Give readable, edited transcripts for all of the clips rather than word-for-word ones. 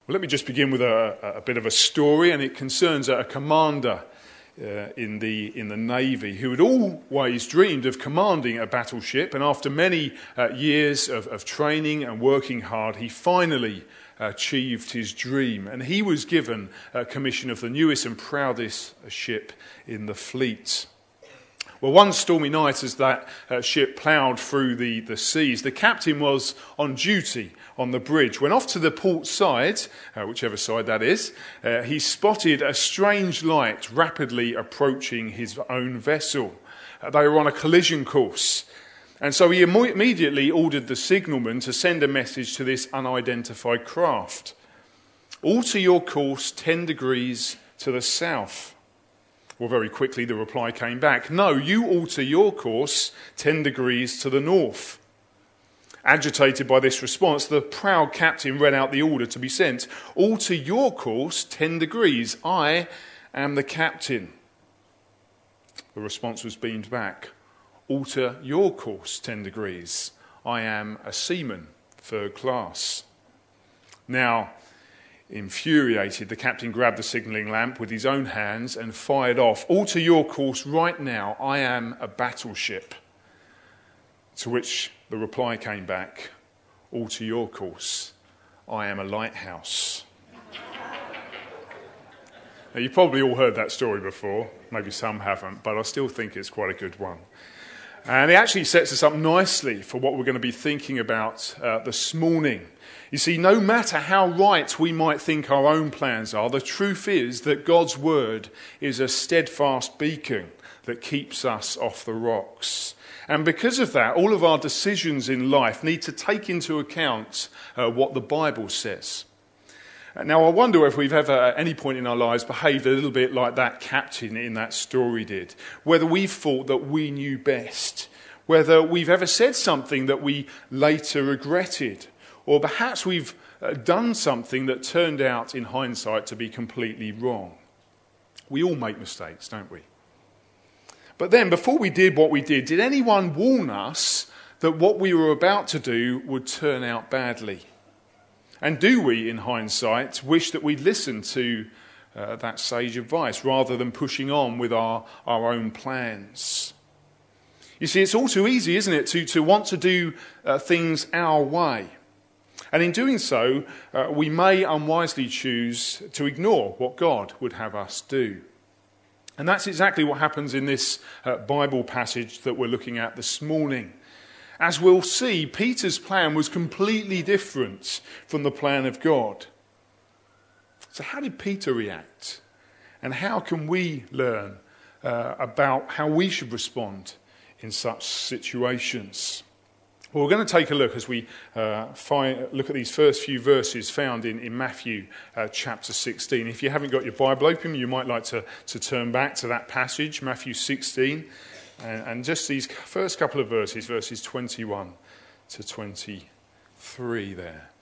Well, let me just begin with a bit of a story, and it concerns a commander in the Navy who had always dreamed of commanding a battleship, and after many years of training and working hard, he finally achieved his dream, and he was given a commission of the newest and proudest ship in the fleet. Well, one stormy night as that ship ploughed through the seas, the captain was on duty on the bridge. When off to the port side, whichever side that is, he spotted a strange light rapidly approaching his own vessel. They were on a collision course. And so he immediately ordered the signalman to send a message to this unidentified craft. Alter your course 10 degrees to the south. Well, very quickly the reply came back. No, you alter your course 10 degrees to the north. Agitated by this response, the proud captain read out the order to be sent. Alter your course 10 degrees. I am the captain. The response was beamed back. Alter your course 10 degrees. I am a seaman, 3rd class. Now, infuriated, the captain grabbed the signalling lamp with his own hands and fired off. Alter your course right now. I am a battleship. To which the reply came back. Alter your course. I am a lighthouse. Now, you've probably all heard that story before. Maybe some haven't, but I still think it's quite a good one. And it actually sets us up nicely for what we're going to be thinking about this morning. You see, no matter how right we might think our own plans are, the truth is that God's word is a steadfast beacon that keeps us off the rocks. And because of that, all of our decisions in life need to take into account what the Bible says. Now, I wonder if we've ever, at any point in our lives, behaved a little bit like that captain in that story did. Whether we've thought that we knew best. Whether we've ever said something that we later regretted. Or perhaps we've done something that turned out, in hindsight, to be completely wrong. We all make mistakes, don't we? But then, before we did what we did anyone warn us that what we were about to do would turn out badly? And do we, in hindsight, wish that we'd listened to that sage advice rather than pushing on with our own plans? You see, it's all too easy, isn't it, to want to do things our way. And in doing so, we may unwisely choose to ignore what God would have us do. And that's exactly what happens in this Bible passage that we're looking at this morning. As we'll see, Peter's plan was completely different from the plan of God. So how did Peter react? And how can we learn about how we should respond in such situations? Well, we're going to take a look as we look at these first few verses found in Matthew chapter 16. If you haven't got your Bible open, you might like to turn back to that passage, Matthew 16. And just these first couple of verses 21 to 23 there.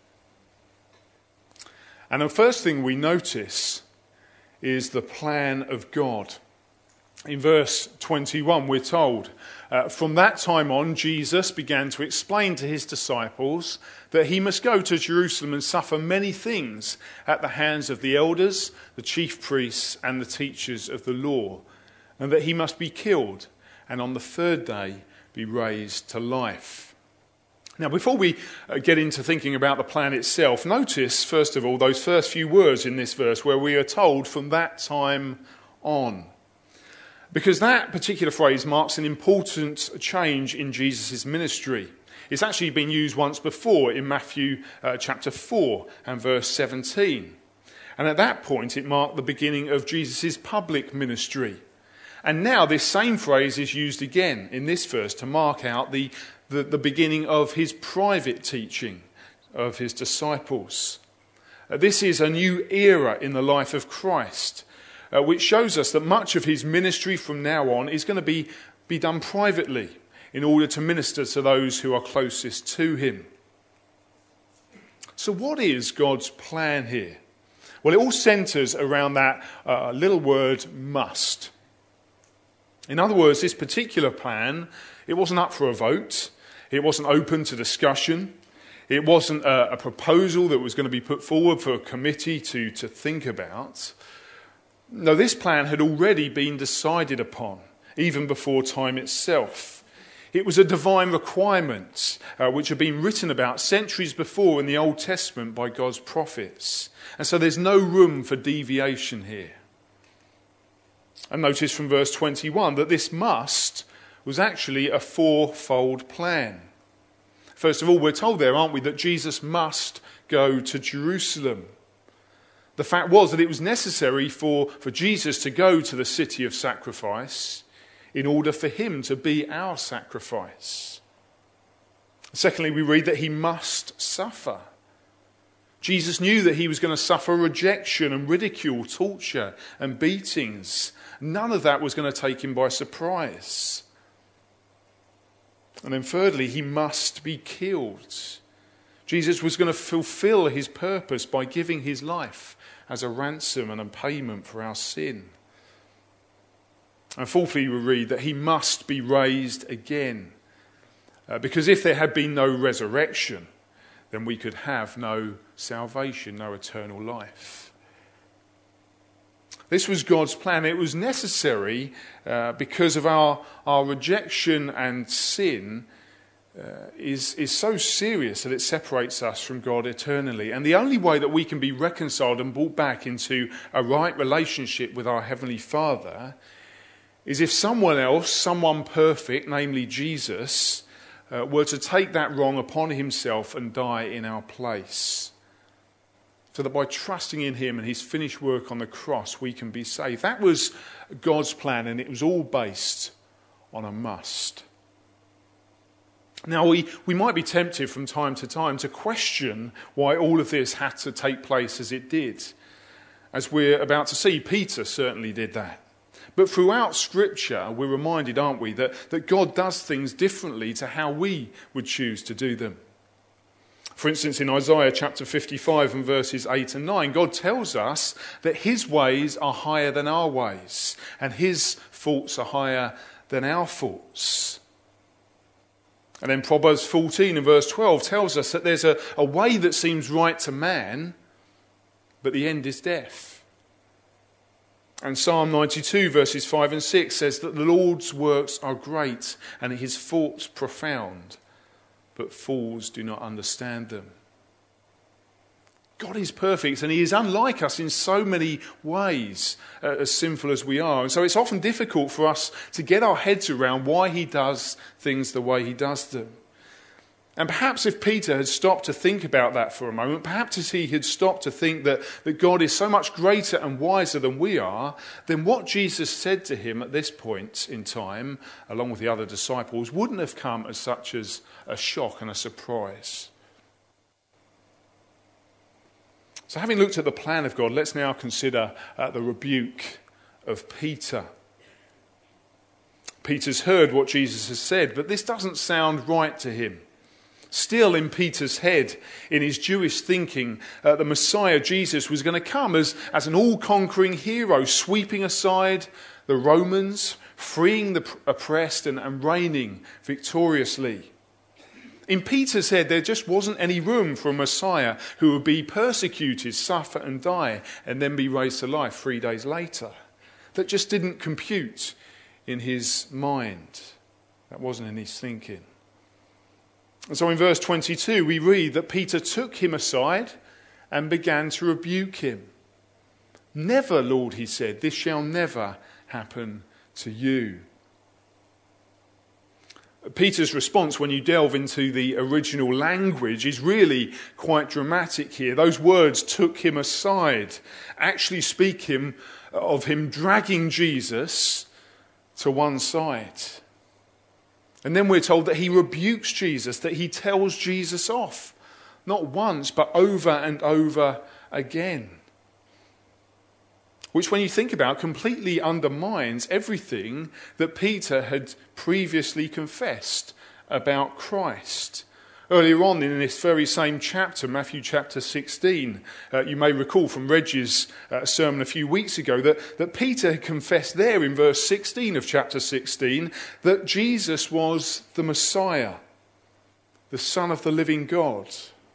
And the first thing we notice is the plan of God. In verse 21, we're told, from that time on, Jesus began to explain to his disciples that he must go to Jerusalem and suffer many things at the hands of the elders, the chief priests, and the teachers of the law, and that he must be killed and on the 3rd day be raised to life. Now, before we get into thinking about the plan itself, notice, first of all, those first few words in this verse where we are told, from that time on. Because that particular phrase marks an important change in Jesus' ministry. It's actually been used once before in Matthew chapter 4 and verse 17. And at that point, it marked the beginning of Jesus' public ministry. And now this same phrase is used again in this verse to mark out the beginning of his private teaching of his disciples. This is a new era in the life of Christ, which shows us that much of his ministry from now on is going to be done privately in order to minister to those who are closest to him. So what is God's plan here? Well, it all centres around that little word, must. In other words, this particular plan, it wasn't up for a vote. It wasn't open to discussion. It wasn't a proposal that was going to be put forward for a committee to think about. No, this plan had already been decided upon, even before time itself. It was a divine requirement which had been written about centuries before in the Old Testament by God's prophets. And so there's no room for deviation here. And notice from verse 21 that this must was actually a fourfold plan. First of all, we're told there, aren't we, that Jesus must go to Jerusalem. The fact was that it was necessary for Jesus to go to the city of sacrifice in order for him to be our sacrifice. Secondly, we read that he must suffer. Jesus knew that he was going to suffer rejection and ridicule, torture and beatings. None of that was going to take him by surprise. And then thirdly, he must be killed. Jesus was going to fulfill his purpose by giving his life as a ransom and a payment for our sin. And fourthly, we read that he must be raised again. Because if there had been no resurrection, then we could have no salvation, no eternal life. This was God's plan. It was necessary because of our rejection and sin is so serious that it separates us from God eternally. And the only way that we can be reconciled and brought back into a right relationship with our Heavenly Father is if someone else, someone perfect, namely Jesus, were to take that wrong upon himself and die in our place. So that by trusting in him and his finished work on the cross, we can be saved. That was God's plan, and it was all based on a must. Now, we might be tempted from time to time to question why all of this had to take place as it did. As we're about to see, Peter certainly did that. But throughout Scripture, we're reminded, aren't we, that God does things differently to how we would choose to do them. For instance, in Isaiah chapter 55 and verses 8 and 9, God tells us that his ways are higher than our ways, and his thoughts are higher than our thoughts. And then Proverbs 14 and verse 12 tells us that there's a way that seems right to man, but the end is death. And Psalm 92 verses 5 and 6 says that the Lord's works are great and his thoughts profound, but fools do not understand them. God is perfect and he is unlike us in so many ways, as sinful as we are. And so it's often difficult for us to get our heads around why he does things the way he does them. And perhaps if Peter had stopped to think about that for a moment, perhaps if he had stopped to think that God is so much greater and wiser than we are, then what Jesus said to him at this point in time, along with the other disciples, wouldn't have come as such as a shock and a surprise. So having looked at the plan of God, let's now consider the rebuke of Peter. Peter's heard what Jesus has said, but this doesn't sound right to him. Still in Peter's head, in his Jewish thinking, the Messiah, Jesus, was going to come as an all-conquering hero, sweeping aside the Romans, freeing the oppressed and reigning victoriously. In Peter's head, there just wasn't any room for a Messiah who would be persecuted, suffer and die, and then be raised to life 3 days later. That just didn't compute in his mind. That wasn't in his thinking. And so in verse 22, we read that Peter took him aside and began to rebuke him. "Never, Lord," he said, "this shall never happen to you." Peter's response, when you delve into the original language, is really quite dramatic here. Those words, "took him aside," actually speak of him dragging Jesus to one side. And then we're told that he rebukes Jesus, that he tells Jesus off. Not once, but over and over again. Which, when you think about, completely undermines everything that Peter had previously confessed about Christ. Earlier on in this very same chapter, Matthew chapter 16, you may recall from Reggie's sermon a few weeks ago that Peter had confessed there in verse 16 of chapter 16 that Jesus was the Messiah, the Son of the living God.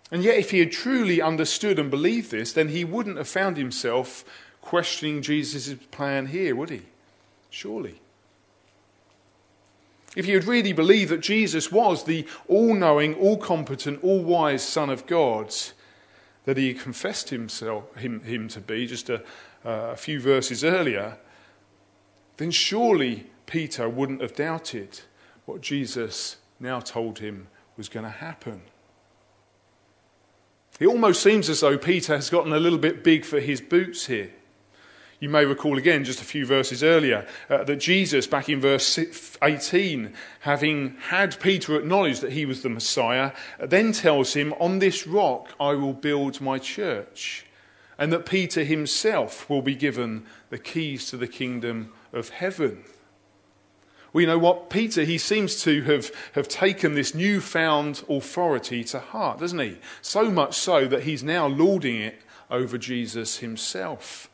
And yet if he had truly understood and believed this, then he wouldn't have found himself questioning Jesus' plan here, would he? Surely. If he had really believed that Jesus was the all-knowing, all-competent, all-wise Son of God, that he confessed him to be just a few verses earlier, then surely Peter wouldn't have doubted what Jesus now told him was going to happen. It almost seems as though Peter has gotten a little bit big for his boots here. You may recall again, just a few verses earlier, that Jesus, back in verse 18, having had Peter acknowledge that he was the Messiah, then tells him, "On this rock I will build my church," and that Peter himself will be given the keys to the kingdom of heaven. Well, you know what? Peter, he seems to have taken this newfound authority to heart, doesn't he? So much so that he's now lording it over Jesus himself.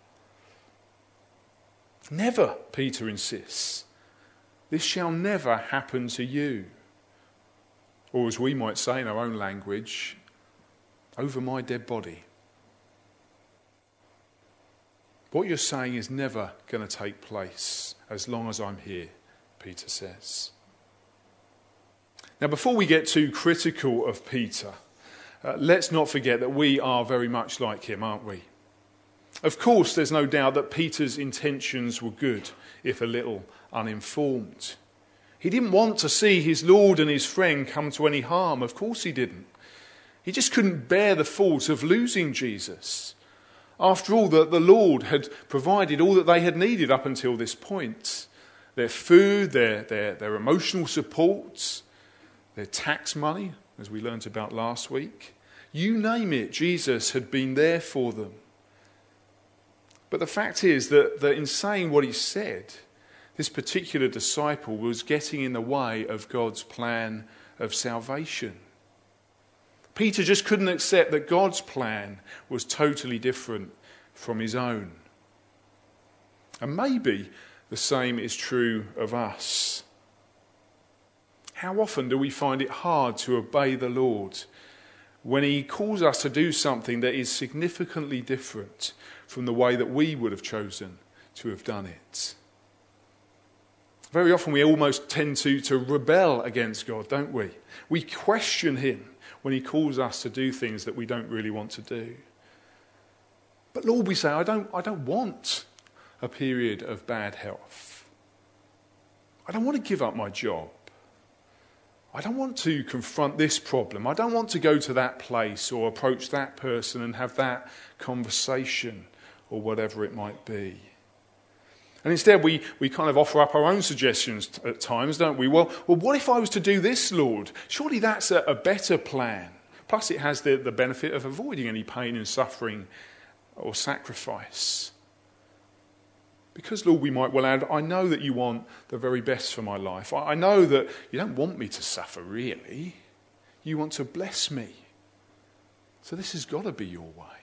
Never, Peter insists. This shall never happen to you. Or as we might say in our own language, over my dead body. What you're saying is never going to take place as long as I'm here, Peter says. Now, before we get too critical of Peter, let's not forget that we are very much like him, aren't we? Of course, there's no doubt that Peter's intentions were good, if a little uninformed. He didn't want to see his Lord and his friend come to any harm. Of course he didn't. He just couldn't bear the thought of losing Jesus. After all, the Lord had provided all that they had needed up until this point. Their food, their emotional support, their tax money, as we learnt about last week. You name it, Jesus had been there for them. But the fact is that in saying what he said, this particular disciple was getting in the way of God's plan of salvation. Peter just couldn't accept that God's plan was totally different from his own. And maybe the same is true of us. How often do we find it hard to obey the Lord when he calls us to do something that is significantly different from the way that we would have chosen to have done it? Very often we almost tend to rebel against God, don't we? We question him when he calls us to do things that we don't really want to do. But Lord, we say, I don't want a period of bad health. I don't want to give up my job. I don't want to confront this problem. I don't want to go to that place or approach that person and have that conversation or whatever it might be. And instead we kind of offer up our own suggestions at times, don't we? Well, what if I was to do this, Lord? Surely that's a better plan. Plus it has the benefit of avoiding any pain and suffering or sacrifice. Because, Lord, we might well add, I know that you want the very best for my life. I know that you don't want me to suffer, really. You want to bless me. So this has got to be your way.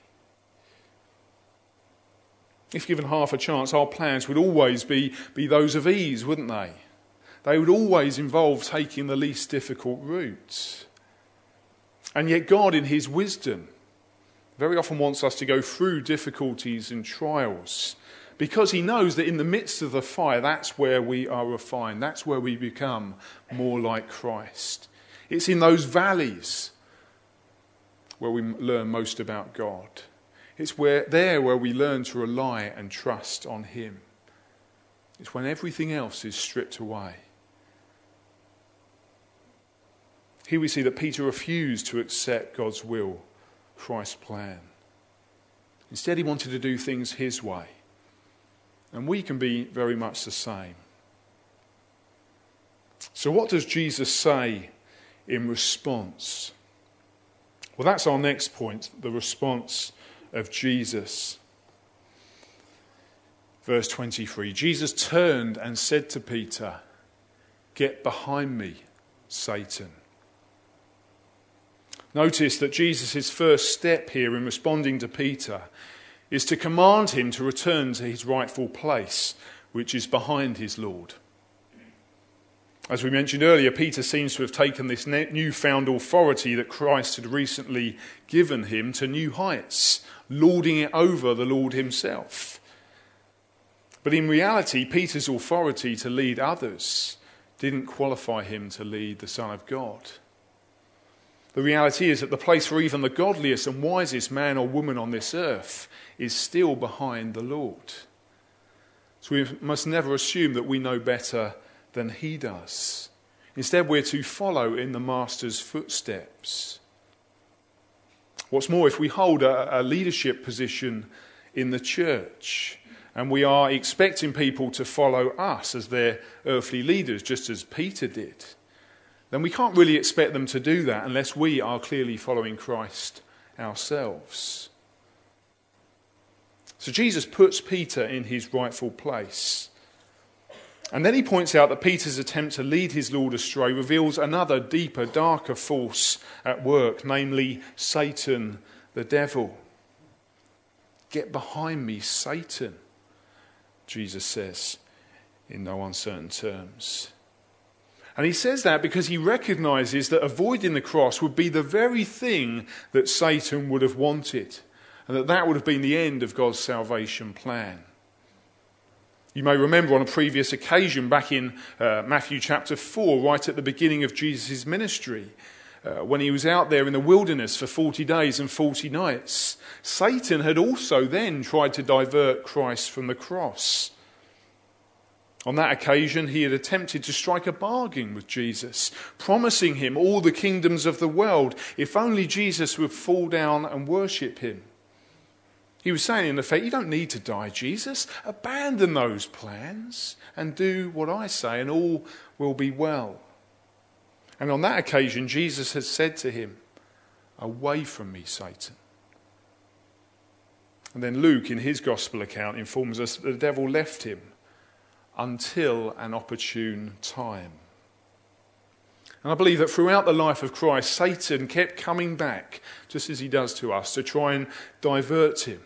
If given half a chance, our plans would always be those of ease, wouldn't they? They would always involve taking the least difficult route. And yet God, in his wisdom, very often wants us to go through difficulties and trials, because he knows that in the midst of the fire, that's where we are refined. That's where we become more like Christ. It's in those valleys where we learn most about God. It's where we learn to rely and trust on him. It's when everything else is stripped away. Here we see that Peter refused to accept God's will, Christ's plan. Instead, he wanted to do things his way. And we can be very much the same. So what does Jesus say in response? Well, that's our next point, the response of Jesus. Verse 23, Jesus turned and said to Peter, "Get behind me, Satan." Notice that Jesus' first step here in responding to Peter is to command him to return to his rightful place, which is behind his Lord. As we mentioned earlier, Peter seems to have taken this newfound authority that Christ had recently given him to new heights, lording it over the Lord himself. But in reality, Peter's authority to lead others didn't qualify him to lead the Son of God. The reality is that the place for even the godliest and wisest man or woman on this earth is still behind the Lord. So we must never assume that we know better than he does. Instead, we're to follow in the Master's footsteps. What's more, if we hold a leadership position in the church and we are expecting people to follow us as their earthly leaders, just as Peter did, then we can't really expect them to do that unless we are clearly following Christ ourselves. So Jesus puts Peter in his rightful place. And then he points out that Peter's attempt to lead his Lord astray reveals another deeper, darker force at work, namely Satan, the devil. Get behind me, Satan, Jesus says in no uncertain terms. And he says that because he recognizes that avoiding the cross would be the very thing that Satan would have wanted, and that would have been the end of God's salvation plan. You may remember on a previous occasion back in Matthew chapter 4, right at the beginning of Jesus' ministry, when he was out there in the wilderness for 40 days and 40 nights, Satan had also then tried to divert Christ from the cross. On that occasion, he had attempted to strike a bargain with Jesus, promising him all the kingdoms of the world if only Jesus would fall down and worship him. He was saying, in effect, you don't need to die, Jesus. Abandon those plans and do what I say and all will be well. And on that occasion, Jesus has said to him, away from me, Satan. And then Luke, in his gospel account, informs us that the devil left him until an opportune time. And I believe that throughout the life of Christ, Satan kept coming back, just as he does to us, to try and divert him.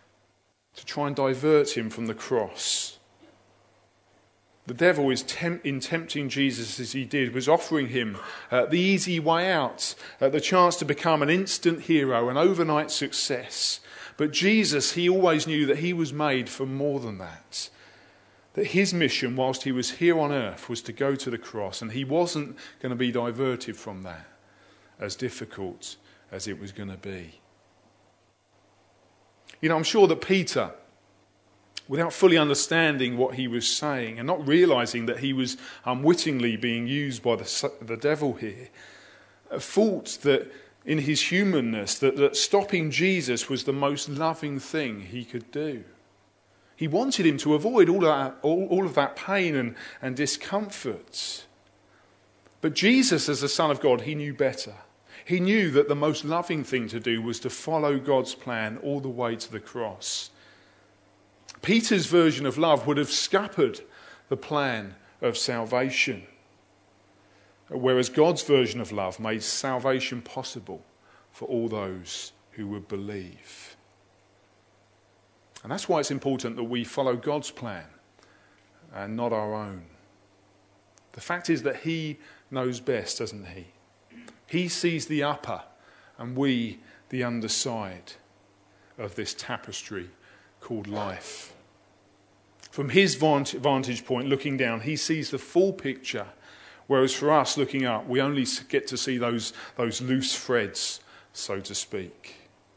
From the cross. The devil, in tempting Jesus as he did, was offering him the easy way out, the chance to become an instant hero, an overnight success. But Jesus, he always knew that he was made for more than that. That his mission, whilst he was here on earth, was to go to the cross, and he wasn't going to be diverted from that, as difficult as it was going to be. You know, I'm sure that Peter, without fully understanding what he was saying and not realising that he was unwittingly being used by the devil here, thought that in his humanness that stopping Jesus was the most loving thing he could do. He wanted him to avoid all of that pain and discomfort. But Jesus, as the Son of God, he knew better. He knew that the most loving thing to do was to follow God's plan all the way to the cross. Peter's version of love would have scuppered the plan of salvation, whereas God's version of love made salvation possible for all those who would believe. And that's why it's important that we follow God's plan and not our own. The fact is that he knows best, doesn't he? He sees the upper and we the underside of this tapestry called life. From his vantage point, looking down, he sees the full picture, whereas for us, looking up, we only get to see those loose threads, so to speak.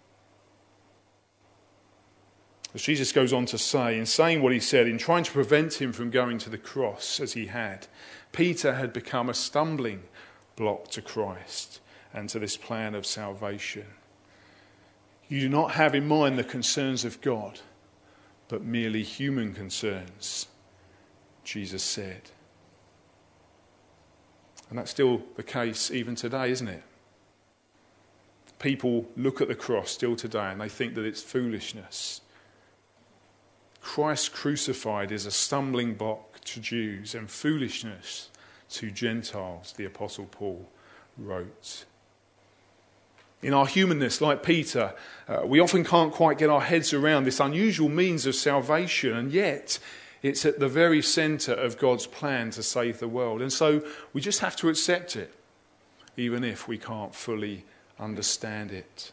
As Jesus goes on to say, in saying what he said, in trying to prevent him from going to the cross as he had, Peter had become a stumbling block to Christ and to this plan of salvation. You do not have in mind the concerns of God, but merely human concerns, Jesus said. And that's still the case even today, isn't it? People look at the cross still today and they think that it's foolishness. Christ crucified is a stumbling block to Jews and foolishness to Gentiles, the Apostle Paul wrote. In our humanness, like Peter, we often can't quite get our heads around this unusual means of salvation, and yet It's at the very centre of God's plan to save the world. And so we just have to accept it, even if we can't fully understand it.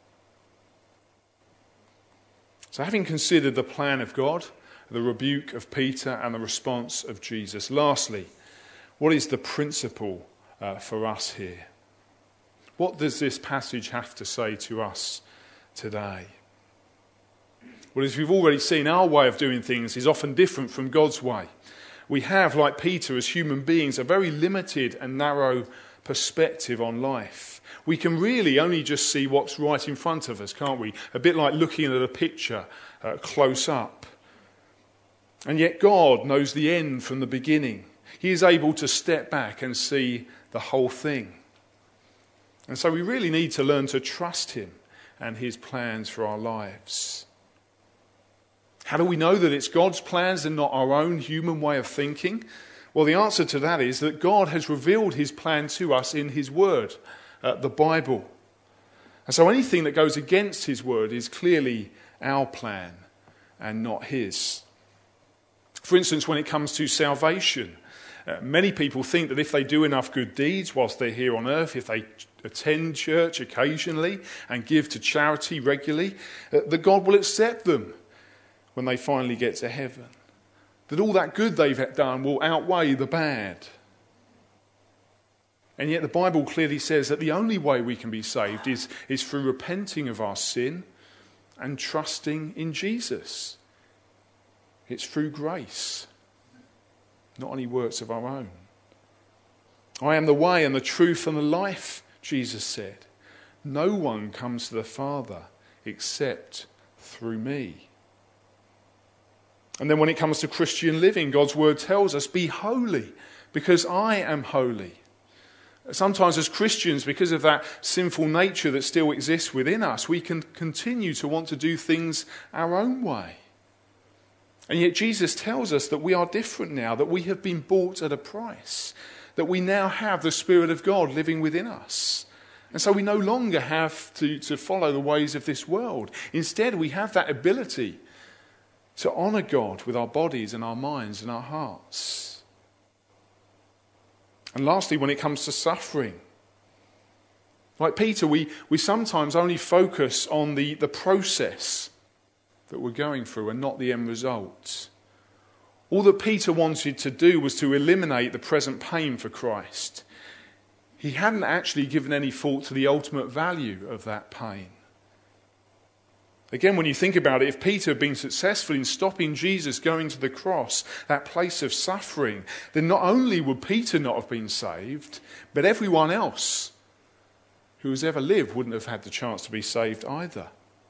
So having considered the plan of God, the rebuke of Peter and the response of Jesus, lastly, what is the principle for us here? What does this passage have to say to us today? Well, as we've already seen, our way of doing things is often different from God's way. We have, like Peter, as human beings, a very limited and narrow perspective on life. We can really only just see what's right in front of us, can't we? A bit like looking at a picture close up. And yet God knows the end from the beginning. He is able to step back and see the whole thing. And so we really need to learn to trust him and his plans for our lives. How do we know that it's God's plans and not our own human way of thinking? Well, the answer to that is that God has revealed his plan to us in his word, the Bible. And so anything that goes against his word is clearly our plan and not his. For instance, when it comes to salvation, many people think that if they do enough good deeds whilst they're here on earth, if they attend church occasionally and give to charity regularly, that God will accept them when they finally get to heaven. That all that good they've done will outweigh the bad. And yet the Bible clearly says that the only way we can be saved is through repenting of our sin and trusting in Jesus. It's through grace, not any works of our own. I am the way and the truth and the life, Jesus said. No one comes to the Father except through me. And then when it comes to Christian living, God's word tells us, be holy, because I am holy. Sometimes as Christians, because of that sinful nature that still exists within us, we can continue to want to do things our own way. And yet Jesus tells us that we are different now, that we have been bought at a price, that we now have the Spirit of God living within us. And so we no longer have to follow the ways of this world. Instead, we have that ability to honour God with our bodies and our minds and our hearts. And lastly, when it comes to suffering, like Peter, we sometimes only focus on the process that we're going through and not the end result. All that Peter wanted to do was to eliminate the present pain for Christ. He hadn't actually given any thought to the ultimate value of that pain. Again, when you think about it, if Peter had been successful in stopping Jesus going to the cross, that place of suffering, then not only would Peter not have been saved, but everyone else who has ever lived wouldn't have had the chance to be saved either.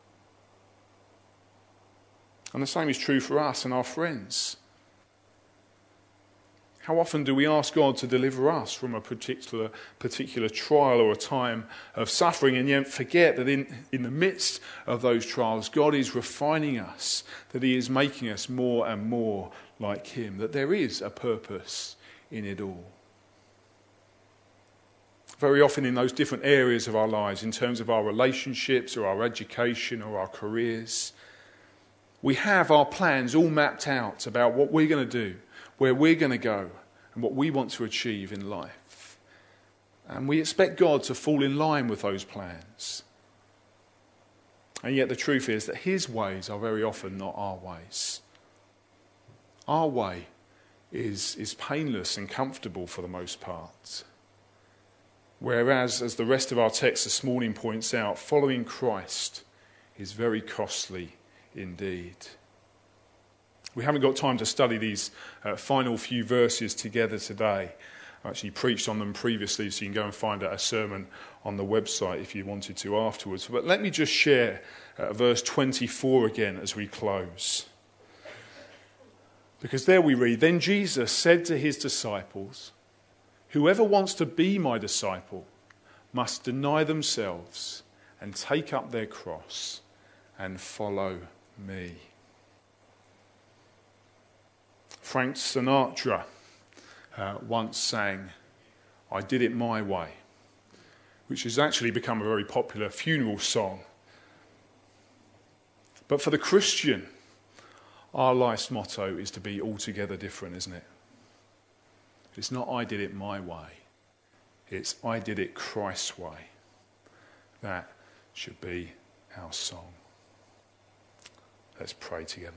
And the same is true for us and our friends. How often do we ask God to deliver us from a particular trial or a time of suffering, and yet forget that in the midst of those trials, God is refining us, that he is making us more and more like him, that there is a purpose in it all. Very often in those different areas of our lives, in terms of our relationships or our education or our careers, we have our plans all mapped out about what we're going to do, where we're going to go, and what we want to achieve in life. And we expect God to fall in line with those plans. And yet the truth is that his ways are very often not our ways. Our way is painless and comfortable for the most part. Whereas, as the rest of our text this morning points out, following Christ is very costly indeed. We haven't got time to study these final few verses together today. I actually preached on them previously, so you can go and find a sermon on the website if you wanted to afterwards. But let me just share verse 24 again as we close. Because there we read, "Then Jesus said to his disciples, 'Whoever wants to be my disciple must deny themselves and take up their cross and follow me.'" Frank Sinatra once sang, "I Did It My Way," which has actually become a very popular funeral song. But for the Christian, Our life's motto is to be altogether different, isn't it? It's not I did it my way. It's I did it Christ's way. That should be our song. Let's pray together.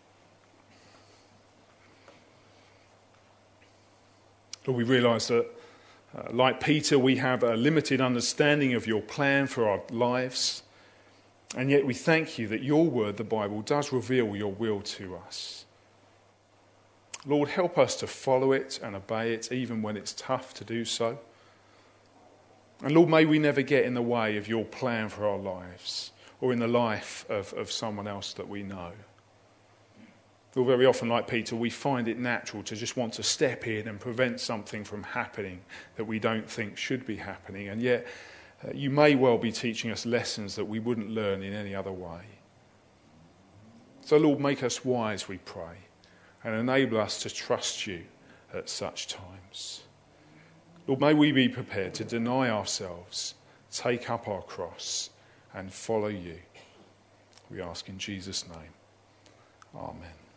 Lord, we realise that, like Peter, we have a limited understanding of your plan for our lives. And yet we thank you that your word, the Bible, does reveal your will to us. Lord, help us to follow it and obey it, even when it's tough to do so. And Lord, may we never get in the way of your plan for our lives or in the life of someone else that we know. Lord, very often, like Peter, we find it natural to just want to step in and prevent something from happening that we don't think should be happening. And yet, you may well be teaching us lessons that we wouldn't learn in any other way. So, Lord, make us wise, we pray, and enable us to trust you at such times. Lord, may we be prepared to deny ourselves, take up our cross, and follow you. We ask in Jesus' name. Amen.